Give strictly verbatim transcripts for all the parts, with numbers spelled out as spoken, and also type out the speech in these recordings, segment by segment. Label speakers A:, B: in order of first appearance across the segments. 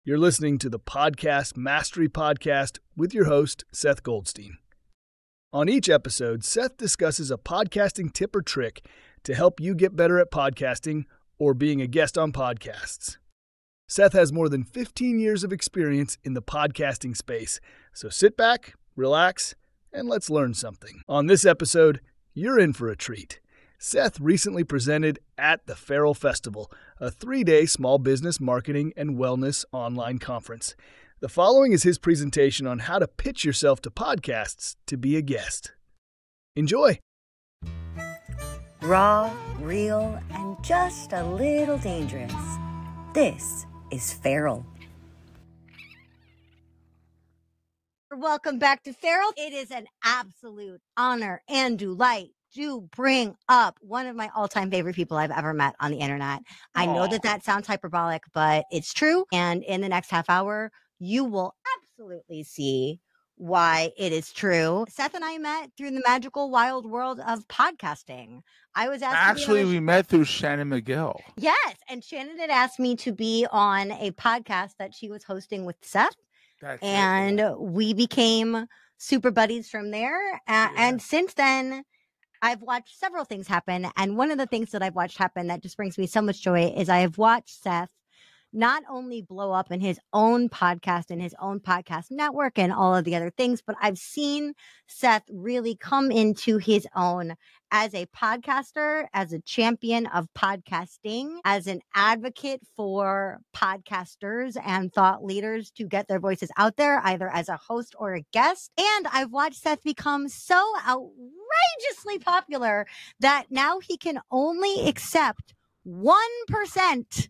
A: You're listening to the Podcast Mastery Podcast with your host, Seth Goldstein. On each episode, Seth discusses a podcasting tip or trick to help you get better at podcasting or being a guest on podcasts. Seth has more than fifteen years of experience in the podcasting space, so sit back, relax, and let's learn something. On this episode, you're in for a treat. Seth recently presented at the Feral Festival, a three-day small business marketing and wellness online conference. The following is his presentation on how to pitch yourself to podcasts to be a guest. Enjoy!
B: Raw, real, and just a little dangerous. This is Feral.
C: Welcome back to Feral. It is an absolute honor and delight to bring up one of my all-time favorite people I've ever met on the internet. I know that that sounds hyperbolic, but it's true. And in the next half hour, you will absolutely see why it is true. Seth and I met through the magical wild world of podcasting. I was asked
D: Actually, we met through Shannon McGill.
C: Yes, and Shannon had asked me to be on a podcast that she was hosting with Seth.
D: That's
C: and
D: it.
C: we became super buddies from there. Uh,
D: Yeah.
C: And since then, I've watched several things happen. And one of the things that I've watched happen that just brings me so much joy is I have watched Seth not only blow up in his own podcast and his own podcast network and all of the other things, but I've seen Seth really come into his own as a podcaster, as a champion of podcasting, as an advocate for podcasters and thought leaders to get their voices out there, either as a host or a guest. And I've watched Seth become so outrageously popular that now he can only accept one percent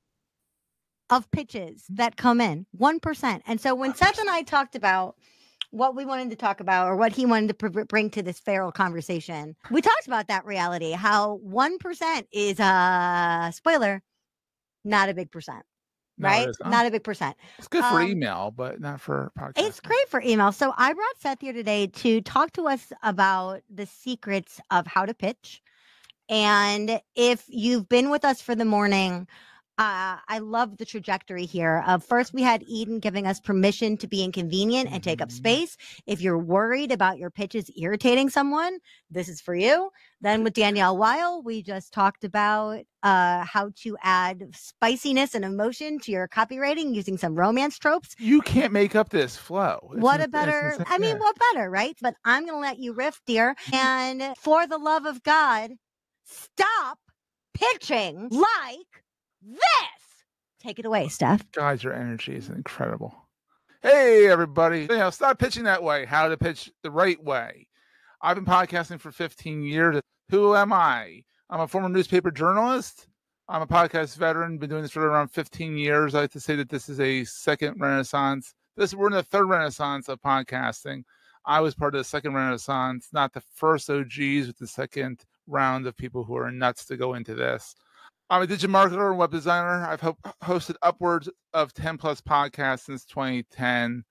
C: of pitches that come in, one percent. And so when Seth and I talked about what we wanted to talk about or what he wanted to pr- bring to this Feral conversation, we talked about that reality, how one percent is a spoiler, not a big percent,
D: No,
C: right?
D: it is not.
C: Not a big percent.
D: It's good for
C: Um,
D: email, but not for podcast.
C: It's great for email. So I brought Seth here today to talk to us about the secrets of how to pitch. And if you've been with us for the morning, Uh, I love the trajectory here. Uh, first, we had Eden giving us permission to be inconvenient and take up
D: Mhm.
C: space. If you're worried about your pitches irritating someone, this is for you. Then with Danielle Weil, we just talked about uh, how to add spiciness and emotion to your copywriting using some romance tropes.
D: You can't make up this flow. It's
C: What a
D: ins-
C: better,
D: it's
C: I mean,
D: insane.
C: what better, right? But I'm going to let you riff, dear. And for the love of God, stop pitching like this. Take it away, Steph.
D: Guys, your energy is incredible. Hey, everybody. You know, stop pitching that way. How to pitch the right way. I've been podcasting for fifteen years. Who am I? I'm a former newspaper journalist. I'm a podcast veteran. Been doing this for around fifteen years. I like to say that this is a second renaissance. This We're in the third renaissance of podcasting. I was part of the second renaissance, not the first O Gs, with the second round of people who are nuts to go into this. I'm a digital marketer and web designer. I've ho- hosted upwards of ten plus podcasts since twenty ten.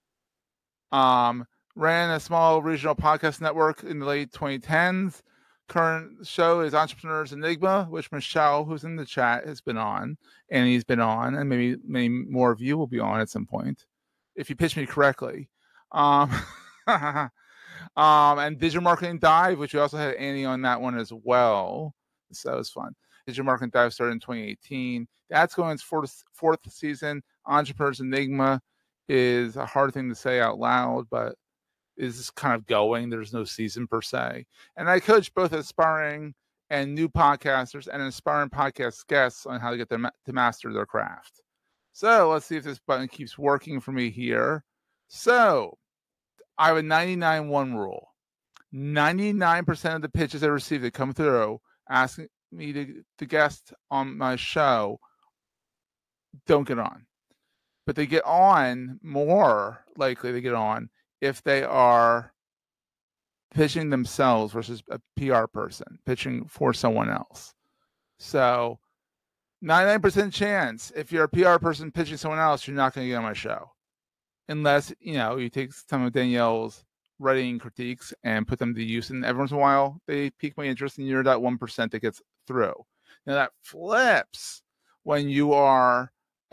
D: Um, ran a small regional podcast network in the late twenty tens. Current show is Entrepreneurs Enigma, which Michelle, who's in the chat, has been on, and he's been on, and maybe many more of you will be on at some point if you pitch me correctly. Um, um, and Digital Marketing Dive, which we also had Annie on that one as well. So that was fun. Digital Marketing Dive started in twenty eighteen. That's going its fourth, fourth season. Entrepreneurs Enigma is a hard thing to say out loud, but is kind of going. There's no season per se. And I coach both aspiring and new podcasters and aspiring podcast guests on how to get them to master their craft. So let's see if this button keeps working for me here. So I have a ninety-nine one rule. ninety-nine percent of the pitches I receive that come through asking me to, to guest on my show don't get on. But they get on, more likely they get on if they are pitching themselves versus a P R person pitching for someone else. So ninety-nine percent chance if you're a P R person pitching someone else, you're not going to get on my show. Unless, you know, you take some of Danielle's writing critiques and put them to use, and every once in a while they pique my interest, and you're that one percent that gets through. Now that flips when you are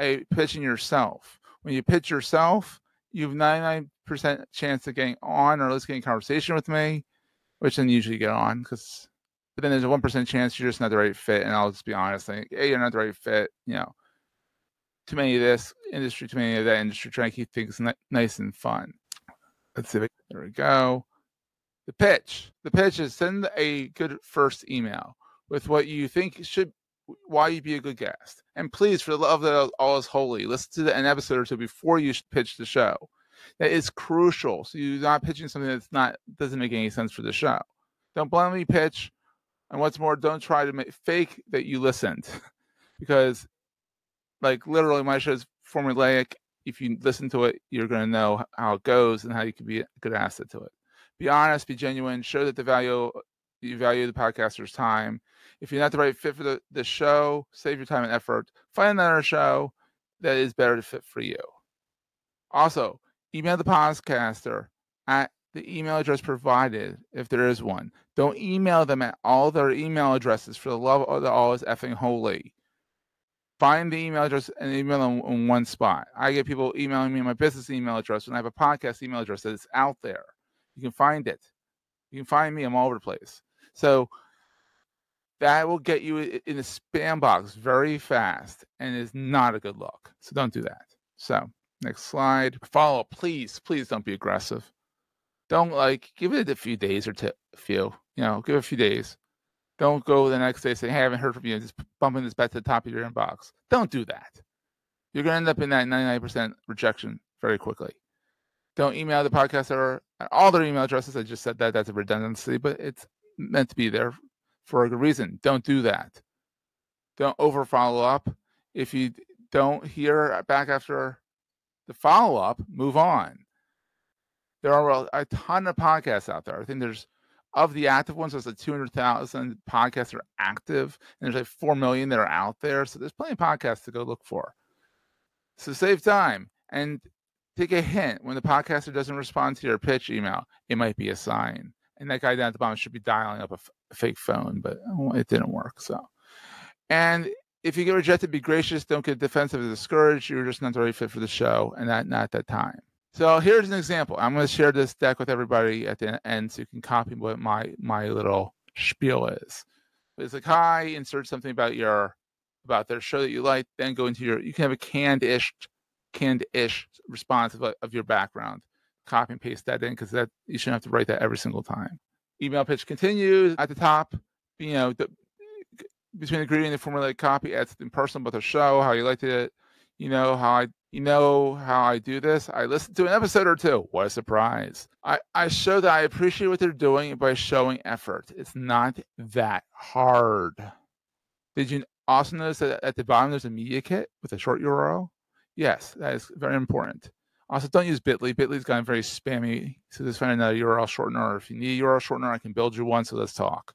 D: a pitching yourself. When you pitch yourself, you have ninety-nine percent chance of getting on or at least getting conversation with me, which then usually get on because, but then there's a one percent chance you're just not the right fit. And I'll just be honest, like, hey, you're not the right fit. You know, too many of this industry, too many of that industry, trying to keep things ni- nice and fun. Let's see. There we go. The pitch. The pitch is send a good first email with what you think should, why you'd be a good guest. And please, for the love that all is holy, listen to an episode or two before you pitch the show. That is crucial. So you're not pitching something that's not, doesn't make any sense for the show. Don't blindly pitch. And what's more, don't try to make fake that you listened. Because, like, literally, my show is formulaic. If you listen to it, you're going to know how it goes and how you can be a good asset to it. Be honest, be genuine, show that the value you value the podcaster's time. If you're not the right fit for the, the show, save your time and effort. Find another show that is better to fit for you. Also, email the podcaster at the email address provided, if there is one. Don't email them at all their email addresses, for the love of all is effing holy. Find the email address and email them in one spot. I get people emailing me my business email address when I have a podcast email address that is out there. You can find it. You can find me. I'm all over the place. So that will get you in the spam box very fast and is not a good look. So don't do that. So next slide. Follow up. Please, please don't be aggressive. Don't like, give it a few days or t- a few, you know, give it a few days. Don't go the next day saying, hey, I haven't heard from you. Just bumping this back to the top of your inbox. Don't do that. You're going to end up in that ninety-nine percent rejection very quickly. Don't email the podcaster at all their email addresses. I just said that. That's a redundancy, but it's meant to be there for a good reason. Don't do that. Don't over follow up. If you don't hear back after the follow up, move on. There are a ton of podcasts out there. I think there's, of the active ones, there's like two hundred thousand podcasts that are active, and there's like four million that are out there. So there's plenty of podcasts to go look for. So save time and take a hint. When the podcaster doesn't respond to your pitch email, it might be a sign. And that guy down at the bottom should be dialing up a, f- a fake phone, but it didn't work. So, and if you get rejected, be gracious. Don't get defensive or discouraged. You're just not the right fit for the show, and that not at that time. So here's an example. I'm going to share this deck with everybody at the end so you can copy what my my little spiel is. It's like, hi, insert something about your about their show that you like, then go into your, you can have a canned-ish, canned-ish response of, of your background. Copy and paste that in because that you shouldn't have to write that every single time. Email pitch continues at the top. You know, the, between the greeting and the formulaic copy, add something personal about the show, how you liked it. You know how I, you know how I do this. I listened to an episode or two. What a surprise! I I show that I appreciate what they're doing by showing effort. It's not that hard. Did you also notice that at the bottom there's a media kit with a short U R L? Yes, that is very important. Also, don't use Bitly. Bitly's gotten very spammy, so just find another U R L shortener. Or if you need a U R L shortener, I can build you one, so let's talk.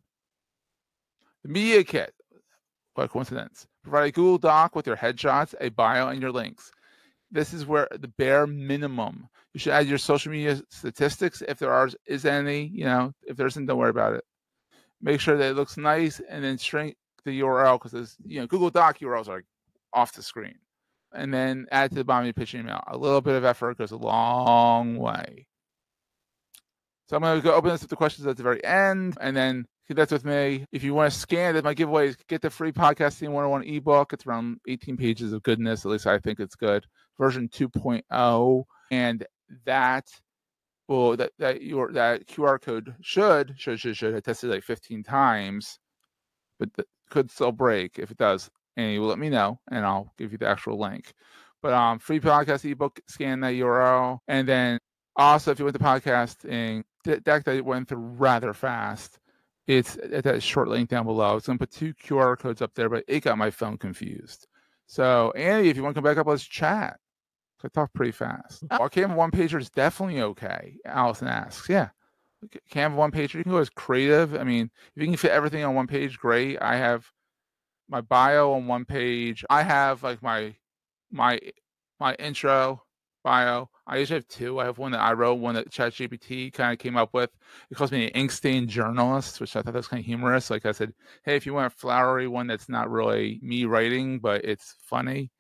D: The media kit, what coincidence. Provide a Google Doc with your headshots, a bio, and your links. This is where the bare minimum. You should add your social media statistics, if there are is any. You know, if there isn't, don't worry about it. Make sure that it looks nice, and then shrink the U R L, because you know Google Doc U R Ls are off the screen. And then add to the bottom of your pitch email. A little bit of effort goes a long way. So I'm going to go open this up to questions at the very end, and then connect with me. If you want to scan it, my giveaway is get the free Podcasting one oh one ebook. It's around eighteen pages of goodness. At least I think it's good. Version two point oh, and that will that that your that Q R code should should should should have tested like fifteen times, but th- could still break. If it does, and you will let me know, and I'll give you the actual link. But um, free podcast ebook, scan that U R L, and then also if you went to podcasting deck that went through rather fast, it's at that short link down below. It's going to put two Q R codes up there, but it got my phone confused. So Andy, if you want to come back up, let's chat. I talk pretty fast. Oh. Well, Canva one pager is definitely okay. Allison asks, yeah. Canva one pager, you can go as creative. I mean, if you can fit everything on one page, great. I have my bio on one page. I have like my my my intro bio. I usually have two. I have one that I wrote, one that ChatGPT kind of came up with. It calls me an ink stain journalist, which I thought was kind of humorous. Like I said, hey, if you want a flowery one that's not really me writing, but it's funny,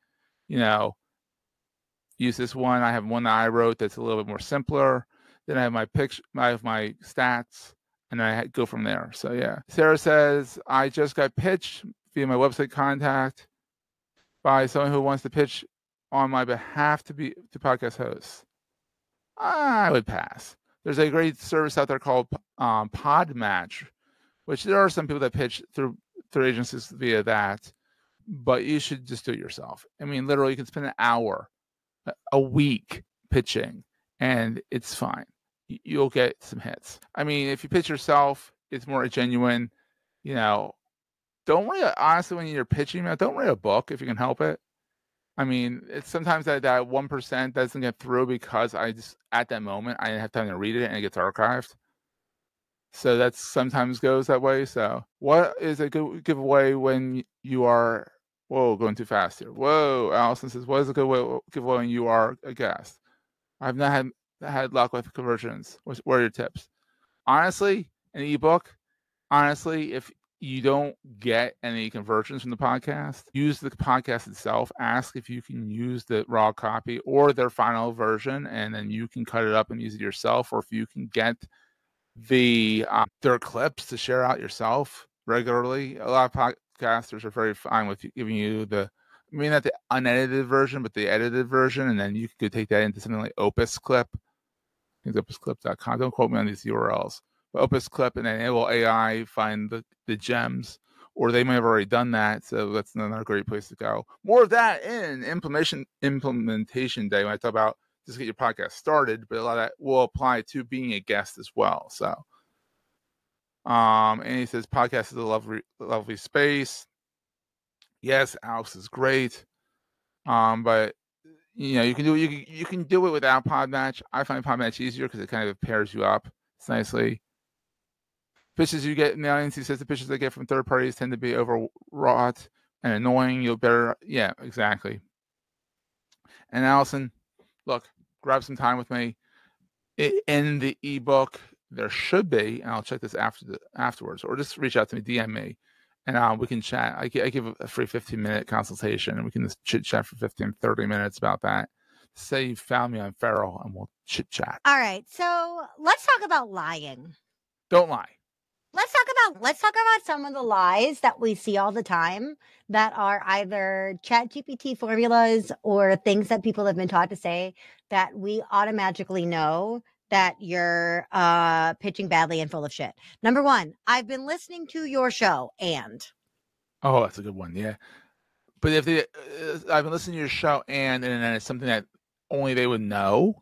D: you know, use this one. I have one that I wrote that's a little bit more simpler. Then I have my picture, I have my stats, and I go from there. So yeah. Sarah says, I just got pitched via my website contact by someone who wants to pitch on my behalf to be to podcast hosts. I would pass. There's a great service out there called um, Podmatch, which there are some people that pitch through through agencies via that, but you should just do it yourself. I mean, literally, you can spend an hour a week pitching, and it's fine. You'll get some hits. I mean, if you pitch yourself, it's more genuine. You know, don't write, honestly, when you're pitching, don't write a book if you can help it. I mean, it's sometimes that that one percent doesn't get through because I just, at that moment, I didn't have time to read it and it gets archived. So that sometimes goes that way. So what is a good giveaway when you are, whoa, going too fast here. Whoa, Allison says, what is a good way, giveaway when you are a guest? I've not had, had luck with conversions. What are your tips? Honestly, an ebook, honestly, if you don't get any conversions from the podcast, use the podcast itself. Ask if you can use the raw copy or their final version, and then you can cut it up and use it yourself. Or if you can get the uh, their clips to share out yourself regularly. A lot of podcasters are very fine with giving you the, I mean, not the unedited version, but the edited version, and then you could take that into something like Opus Clip. I think opus clip dot com. Don't quote me on these U R Ls. Opus Clip, and then it will A I find the, the gems, or they may have already done that, so that's another great place to go. More of that in implementation implementation day when I talk about just get your podcast started, but a lot of that will apply to being a guest as well. So, um, and he says podcast is a lovely, lovely space. Yes, Alex is great, um, but you know you can do you can, you can do it without Podmatch. I find Podmatch easier because it kind of pairs you up nicely. Pitches you get, Nancy says the pitches I get from third parties tend to be overwrought and annoying. You'll better, yeah, exactly. And Allison, look, grab some time with me. In the ebook, there should be, and I'll check this after the afterwards, or just reach out to me, D M me, and uh, we can chat. I, I give a free fifteen minute consultation, and we can just chit chat for fifteen, thirty minutes about that. Say you found me on Feral, and we'll chit chat.
C: All right, so let's talk about lying.
D: Don't lie.
C: Let's talk about let's talk about some of the lies that we see all the time that are either ChatGPT formulas or things that people have been taught to say that we automatically know that you're uh, pitching badly and full of shit. Number one, I've been listening to your show and.
D: Oh, that's a good one. Yeah. But if they, uh, I've been listening to your show and, and then it's something that only they would know.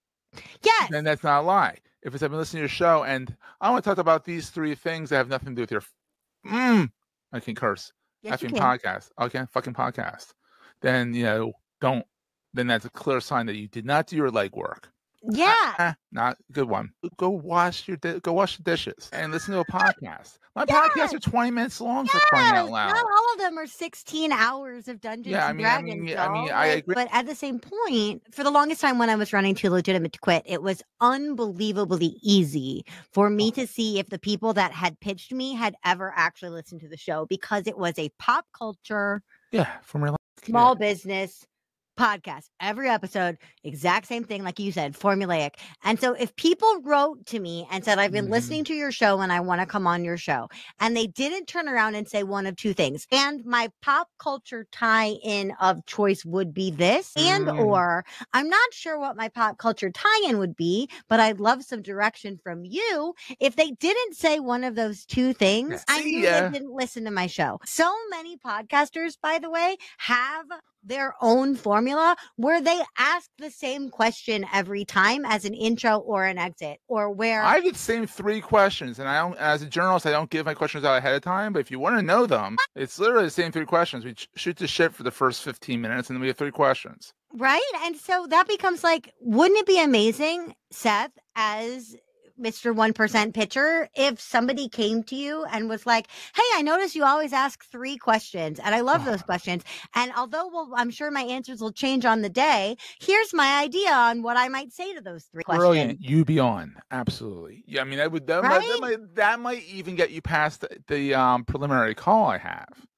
C: Yes.
D: Then that's not a lie. If it's I've been listening to your show and I want to talk about these three things that have nothing to do with your, mm, I can curse,
C: yes,
D: effing podcast, okay, fucking podcast. Then you know, don't. Then that's a clear sign that you did not do your legwork.
C: Yeah,
D: ah, not a good one. Go wash your di- go wash the dishes and listen to a podcast. My
C: yes.
D: podcasts are twenty minutes long
C: yes.
D: for crying out loud.
C: Not all of them are sixteen hours of Dungeons
D: yeah, I
C: and
D: mean,
C: Dragons.
D: I mean,
C: I,
D: I mean, I agree.
C: But at the same point, for the longest time when I was running Too Legitimate to Quit, it was unbelievably easy for me to see if the people that had pitched me had ever actually listened to the show because it was a pop culture,
D: yeah, from real
C: small
D: yeah.
C: business podcast. Every episode, exact same thing, like you said, formulaic. And so if people wrote to me and said, I've been mm-hmm. listening to your show and I want to come on your show, and they didn't turn around and say one of two things, and my pop culture tie-in of choice would be this, and mm. or I'm not sure what my pop culture tie-in would be, but I'd love some direction from you. If they didn't say one of those two things, I knew
D: yeah.
C: they didn't listen to my show. So many podcasters, by the way, have their own formula where they ask the same question every time as an intro or an exit, or where
D: I get the same three questions, and I don't, as a journalist, I don't give my questions out ahead of time. But if you want to know them, it's literally the same three questions. We shoot the shit for the first fifteen minutes, and then we have three questions.
C: Right, and so that becomes like, wouldn't it be amazing, Seth, as Mister one percent pitcher, if somebody came to you and was like, hey, I notice you always ask three questions and I love those questions. And although well, I'm sure my answers will change on the day, here's my idea on what I might say to those three
D: Brilliant.
C: questions.
D: You be on. Absolutely. Yeah, I mean, that would that,
C: right?
D: might, that, might, that might even get you past the, the um, preliminary call I have.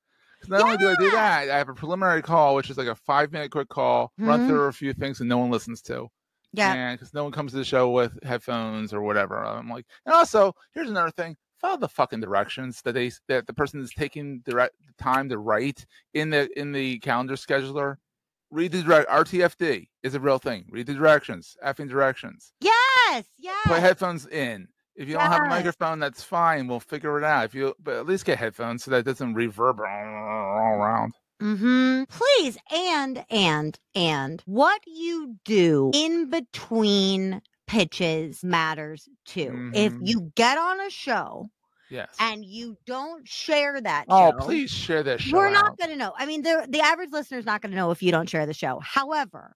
D: Because not yeah. only do I do that, I have a preliminary call, which is like a five minute quick call, mm-hmm. run through a few things that no one listens to.
C: Yeah.
D: And because no one comes to the show with headphones or whatever. I'm like, and also, here's another thing. Follow the fucking directions that they that the person is taking the, the time to write in the in the calendar scheduler. Read the direct R T F D is a real thing. Read the directions, effing directions.
C: Yes, yes.
D: Put headphones in. If you
C: yes.
D: don't have a microphone, that's fine. We'll figure it out. If you, but at least get headphones so that it doesn't reverberate all around.
C: Mm-hmm. Please, and and and what you do in between pitches matters too. Mm-hmm. If you get on a show.
D: Yes.
C: And you don't share that
D: oh,
C: show.
D: Oh, please share that show.
C: We're
D: out.
C: not going to know. I mean, the, the average listener is not going to know if you don't share the show. However,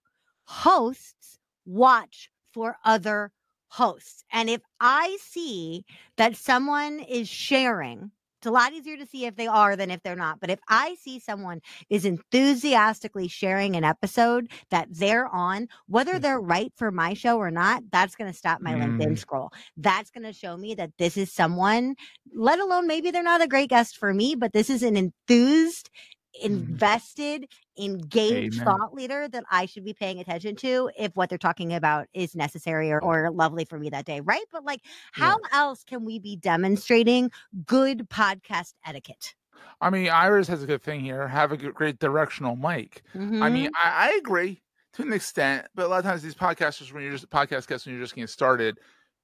C: hosts watch for other hosts. And if I see that someone is sharing, it's a lot easier to see if they are than if they're not. But if I see someone is enthusiastically sharing an episode that they're on, whether they're right for my show or not, that's going to stop my mm. LinkedIn scroll. That's going to show me that this is someone, let alone maybe they're not a great guest for me, but this is an enthused, invested, engaged Amen. Thought leader that I should be paying attention to if what they're talking about is necessary or, or lovely for me that day, right? But like, how yeah. else can we be demonstrating good podcast etiquette?
D: I mean, Iris has a good thing here. Have a great directional mic. Mm-hmm. I mean, I, I agree to an extent, but a lot of times these podcasters, when you're just podcast guests, when you're just getting started,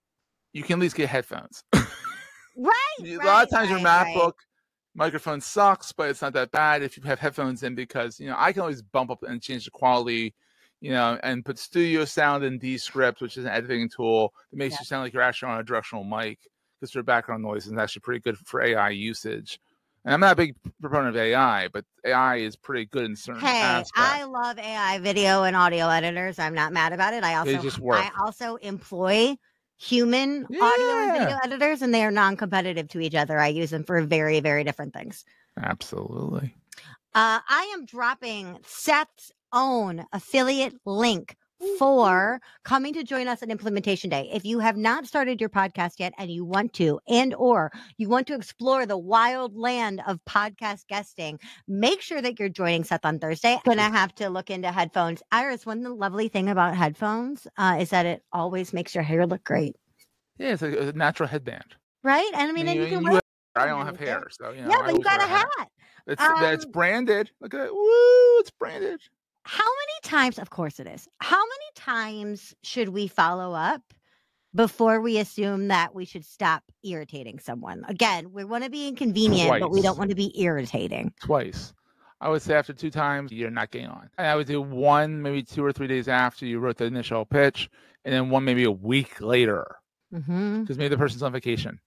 D: you can at least get headphones.
C: Right.
D: A
C: right,
D: lot of times
C: right,
D: your MacBook
C: right.
D: microphone sucks, but it's not that bad if you have headphones in, because, you know, I can always bump up and change the quality, you know, and put studio sound in Descript, which is an editing tool that makes yeah. you sound like you're actually on a directional mic, because their background noise is actually pretty good for A I usage. And I'm not a big proponent of A I, but A I is pretty good in certain
C: hey,
D: aspects.
C: I love A I video and audio editors. I'm not mad about it. I also
D: they just work.
C: I also employ human yeah. audio and video editors, and they are non-competitive to each other. I use them for very, very different things.
D: Absolutely.
C: Uh, I am dropping Seth's own affiliate link for coming to join us at Implementation Day. If you have not started your podcast yet and you want to, and or you want to explore the wild land of podcast guesting, make sure that you're joining Seth on Thursday. Gonna have to look into headphones. Iris, one lovely thing about headphones uh, is that it always makes your hair look great.
D: Yeah, it's a, a natural headband.
C: Right? And I mean,
D: I mean
C: and you,
D: you
C: can
D: wear I don't have hair, so you know.
C: Yeah, but you got a hat. hat.
D: It's um, that's branded. Look at it. Woo, it's branded.
C: How many times, of course it is, how many times should we follow up before we assume that we should stop irritating someone? Again, we want to be inconvenient, Twice. But we don't want to be irritating.
D: Twice. I would say after two times, you're not getting on. And I would do one, maybe two or three days after you wrote the initial pitch, and then one maybe a week later. Because mm-hmm. maybe the person's on vacation.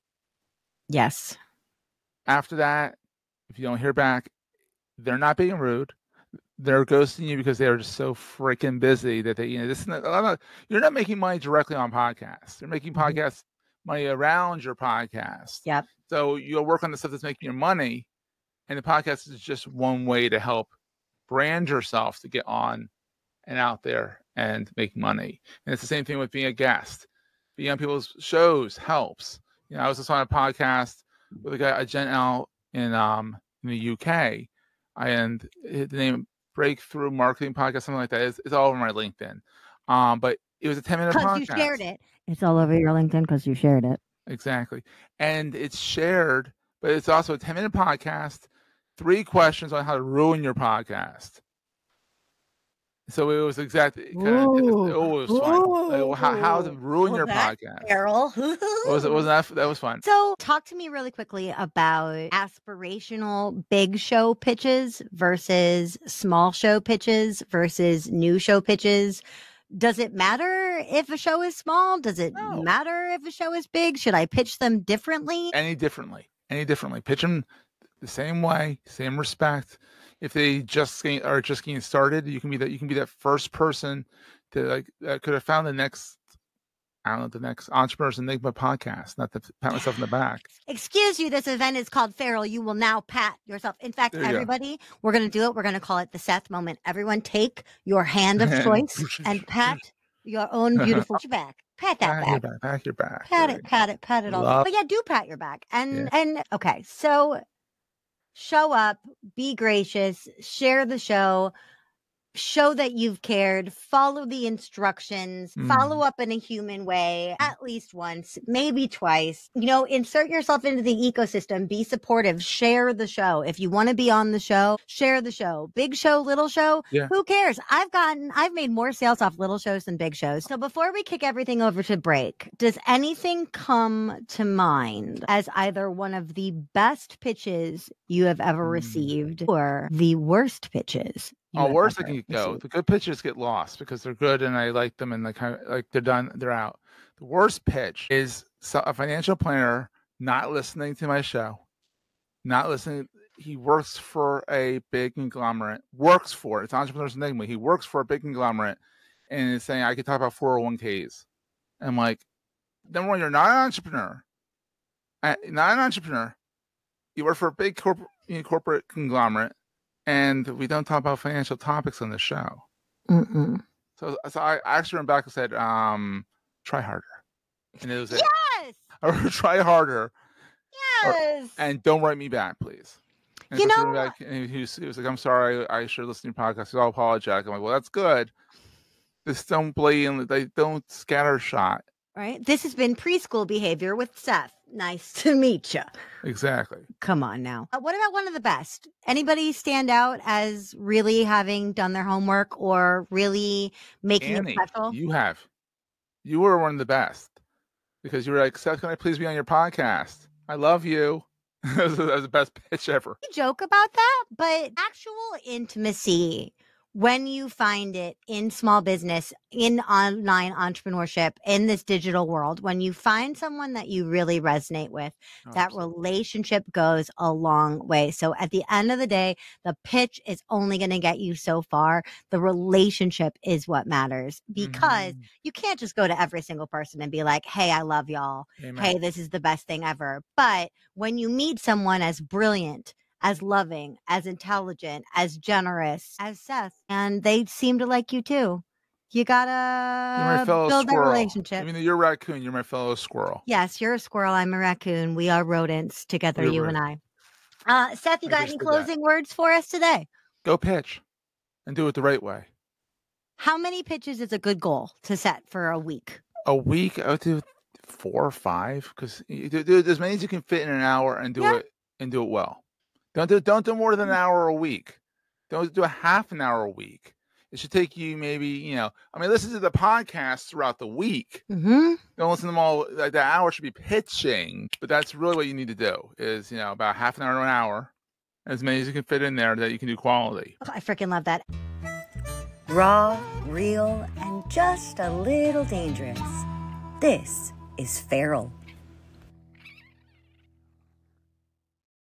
C: Yes.
D: After that, if you don't hear back, they're not being rude. They're ghosting you because they are just so freaking busy that they, you know, this is not, not, you're not making money directly on podcasts. You're making podcast mm-hmm. money around your podcast.
C: Yep.
D: So you'll work on the stuff that's making your money, and the podcast is just one way to help brand yourself to get on and out there and make money. And it's the same thing with being a guest. Being on people's shows helps. You know, I was just on a podcast with a guy, a Gen L in um in the U K, and the name Breakthrough Marketing Podcast, something like that. It's, it's all over my LinkedIn. Um, but it was a ten minute podcast.
C: Because you shared it. It's all over your LinkedIn because you shared it.
D: Exactly. And it's shared, but it's also a ten minute podcast, three questions on how to ruin your podcast. So it was exactly kind of, it was, oh, it was fun. Like, how, how to ruin well, your podcast.
C: Carol.
D: was it? Wasn't that? That was fun.
C: So talk to me really quickly about aspirational big show pitches versus small show pitches versus new show pitches. Does it matter if a show is small? Does it no. matter if a show is big? Should I pitch them differently?
D: Any differently. Any differently. Pitch them the same way, same respect. If they just getting, are just getting started, you can be that you can be that first person to like uh, could have found the next, I don't know, the next Entrepreneur's Enigma podcast. Not to pat myself in the back.
C: Excuse you. This event is called Feral. You will now pat yourself. In fact, there everybody, we're going to do it. We're going to call it the Seth moment. Everyone, take your hand of choice and pat your own beautiful back. Pat that
D: pat
C: back.
D: Your back. Pat your back.
C: Pat it. Pat it. Pat it all.
D: Love.
C: But yeah, do pat your back. And
D: yeah.
C: and okay, so. show up, be gracious, share the show, show that you've cared, follow the instructions,
D: Mm.
C: follow up in a human way at least once, maybe twice. You know, insert yourself into the ecosystem, be supportive, share the show. If you want to be on the show, share the show. Big show, little show,
D: Yeah.
C: who cares? I've gotten, I've made more sales off little shows than big shows. So before we kick everything over to break, does anything come to mind as either one of the best pitches you have ever
D: Mm.
C: received or the worst pitches?
D: Oh,
C: have
D: worse I
C: ever
D: can go.
C: received?
D: The good pitches get lost because they're good and I like them and they kind of like they're done, they're out. The worst pitch is so- a financial planner not listening to my show, not listening. He works for a big conglomerate, works for it's Entrepreneur's Enigma. He works for a big conglomerate and is saying, I could talk about four oh one k's. I'm like, number one, you're not an entrepreneur. Uh, Not an entrepreneur. You work for a big corporate, you know, corporate conglomerate. And we don't talk about financial topics on the show.
C: Mm-mm.
D: So, so I actually went back and said, um, try harder. And it was it.
C: Yes.
D: Or try harder.
C: Yes.
D: And don't write me back, please. And
C: You
D: so he
C: know-
D: wrote back, and he, was, he was like, I'm sorry, I should listen to your podcast. I'll apologize. I'm like, well, that's good. Just don't blame, they don't scattershot.
C: Right. This has been preschool behavior with Seth. Nice to meet you.
D: Exactly.
C: Come on now. Uh, what about one of the best? Anybody stand out as really having done their homework or really making
D: Annie,
C: it special?
D: you have. You were one of the best. Because you were like, Seth, can I please be on your podcast? I love you. that, was, that was the best pitch ever.
C: We joke about that, but actual intimacy, when you find it in small business, in online entrepreneurship, in this digital world, when you find someone that you really resonate with,
D: Oh,
C: that
D: absolutely.
C: relationship goes a long way. So at the end of the day, the pitch is only going to get you so far. The relationship is what matters because
D: Mhm.
C: you can't just go to every single person and be like, hey, I love y'all.
D: Amen.
C: Hey, this is the best thing ever. But when you meet someone as brilliant, as loving, as intelligent, as generous as Seth, and they seem to like you too, you
D: You're my
C: gotta
D: fellow
C: build that
D: squirrel.
C: relationship.
D: Even though you're a raccoon, you're my fellow squirrel.
C: Yes, you're a squirrel. I'm a raccoon. We are rodents together,
D: We're
C: you and I. Uh, Seth, you
D: I
C: got any
D: understood that.
C: closing words for us today?
D: Go pitch and do it the right way.
C: How many pitches is a good goal to set for a week?
D: A week, I would do four or five because you do, do as many as you can fit in an hour and do
C: Yeah.
D: it and do it well. Don't do don't do more than an hour a week. Don't do a half an hour a week. It should take you maybe, you know, I mean, listen to the podcast throughout the week.
C: Mm-hmm.
D: Don't listen to them all. Like the hour should be pitching, but that's really what you need to do is, you know, about half an hour to an hour, as many as you can fit in there that you can do quality.
C: Oh, I freaking love that.
B: Raw, real, and just a little dangerous. This is Feral.